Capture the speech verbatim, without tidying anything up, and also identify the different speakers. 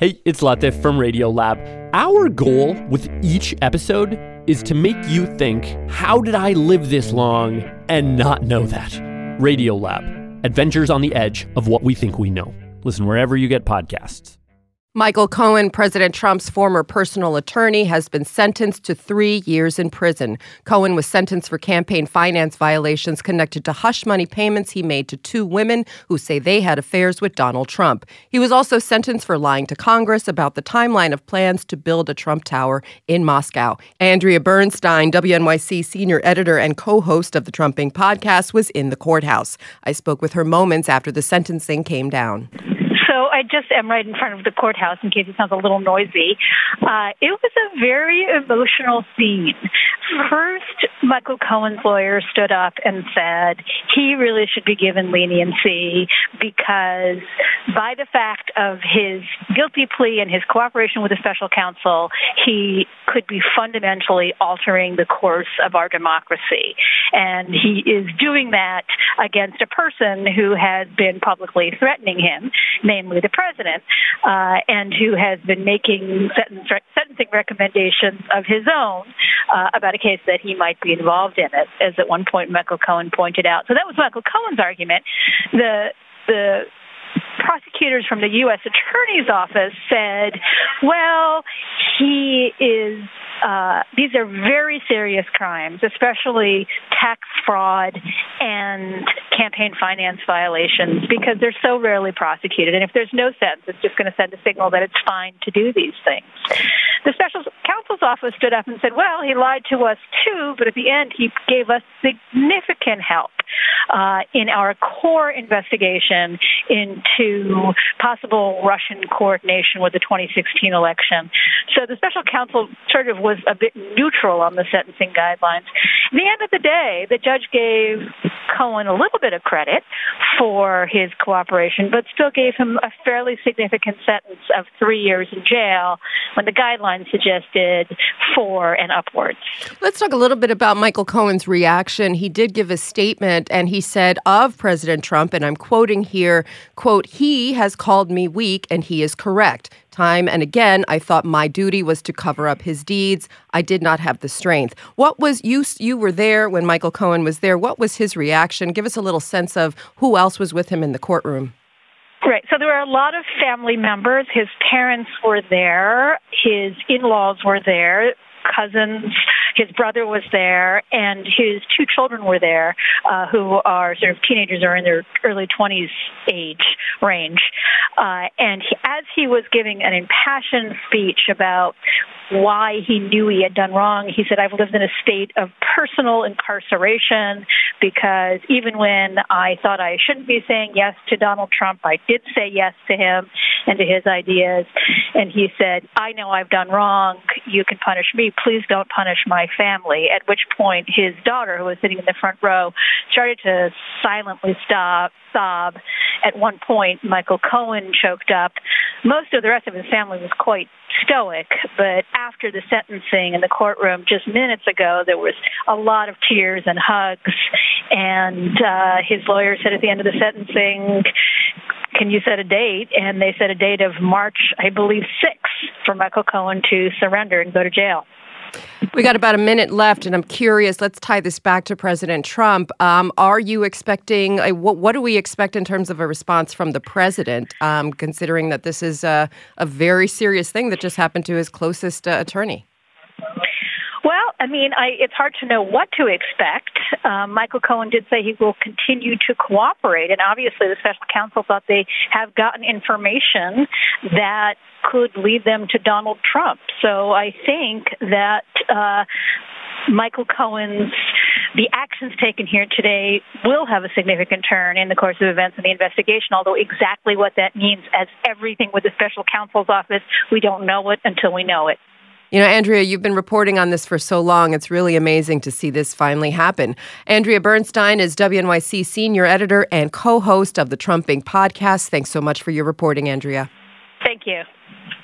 Speaker 1: Hey, it's Latif from Radiolab. Our goal with each episode is to make you think, how did I live this long and not know that? Radiolab, adventures on the edge of what we think we know. Listen wherever you get podcasts.
Speaker 2: Michael Cohen, President Trump's former personal attorney, has been sentenced to three years in prison. Cohen was sentenced for campaign finance violations connected to hush money payments he made to two women who say they had affairs with Donald Trump. He was also sentenced for lying to Congress about the timeline of plans to build a Trump Tower in Moscow. Andrea Bernstein, W N Y C senior editor and co-host of the Trumping podcast, was in the courthouse. I spoke with her moments after the sentencing came down.
Speaker 3: So I just am right in front of the courthouse in case it sounds a little noisy. Uh, it was a very emotional scene. First, Michael Cohen's lawyer stood up and said he really should be given leniency because by the fact of his guilty plea and his cooperation with the special counsel, he could be fundamentally altering the course of our democracy. And he is doing that against a person who has been publicly threatening him, namely the president, uh, and who has been making sentence, sentencing recommendations of his own uh, about a case that he might be involved in, it, as at one point Michael Cohen pointed out. So that was Michael Cohen's argument. The the prosecutors from the U S Attorney's Office said, well, he is, uh, these are very serious crimes, especially tax fraud and campaign finance violations, because they're so rarely prosecuted. And if there's no sentence, it's just going to send a signal that it's fine to do these things. The special counsel's office stood up and said, well, he lied to us too, but at the end he gave us significant help uh, in our core investigation into possible Russian coordination with the twenty sixteen election. So the special counsel sort of was a bit neutral on the sentencing guidelines. At the end of the day, the judge gave Cohen a little bit of credit for his cooperation, but still gave him a fairly significant sentence of three years in jail when the guidelines suggested four and upwards.
Speaker 2: Let's talk a little bit about Michael Cohen's reaction. He did give a statement, and he said of President Trump, and I'm quoting here, quote, "He has called me weak, and he is correct. Time and again, I thought my duty was to cover up his deeds. I did not have the strength." What was, you you were there when Michael Cohen was there. What was his reaction? Give us a little sense of who else was with him in the courtroom.
Speaker 3: Right. So there were a lot of family members. His parents were there. His in-laws were there. Cousins. His brother was there, and his two children were there, uh, who are sort of teenagers or in their early twenties age range. Uh, and he, as he was giving an impassioned speech about why he knew he had done wrong, he said, "I've lived in a state of personal incarceration because even when I thought I shouldn't be saying yes to Donald Trump, I did say yes to him and to his ideas." And he said, "I know I've done wrong. You can punish me. Please don't punish my family." At which point his daughter, who was sitting in the front row, started to silently stop, sob. At one point, Michael Cohen choked up. Most of the rest of his family was quite stoic, but after the sentencing in the courtroom just minutes ago, there was a lot of tears and hugs. And uh, his lawyer said at the end of the sentencing, "Can you set a date?" And they set a date of March, I believe, sixth for Michael Cohen to surrender and go to jail.
Speaker 2: We got about a minute left, and I'm curious, let's tie this back to President Trump. Um, are you expecting, uh, what, what do we expect in terms of a response from the president, um, considering that this is a, a very serious thing that just happened to his closest uh, attorney?
Speaker 3: Well, I mean, I, it's hard to know what to expect. Um, Michael Cohen did say he will continue to cooperate, and obviously the special counsel thought they have gotten information that could lead them to Donald Trump. So I think that uh, Michael Cohen's the actions taken here today will have a significant turn in the course of events in the investigation, although exactly what that means, as everything with the special counsel's office, we don't know it until we know it.
Speaker 2: You know, Andrea, you've been reporting on this for so long. It's really amazing to see this finally happen. Andrea Bernstein is W N Y C senior editor and co-host of the Trumping podcast. Thanks so much for your reporting, Andrea.
Speaker 3: Thank you.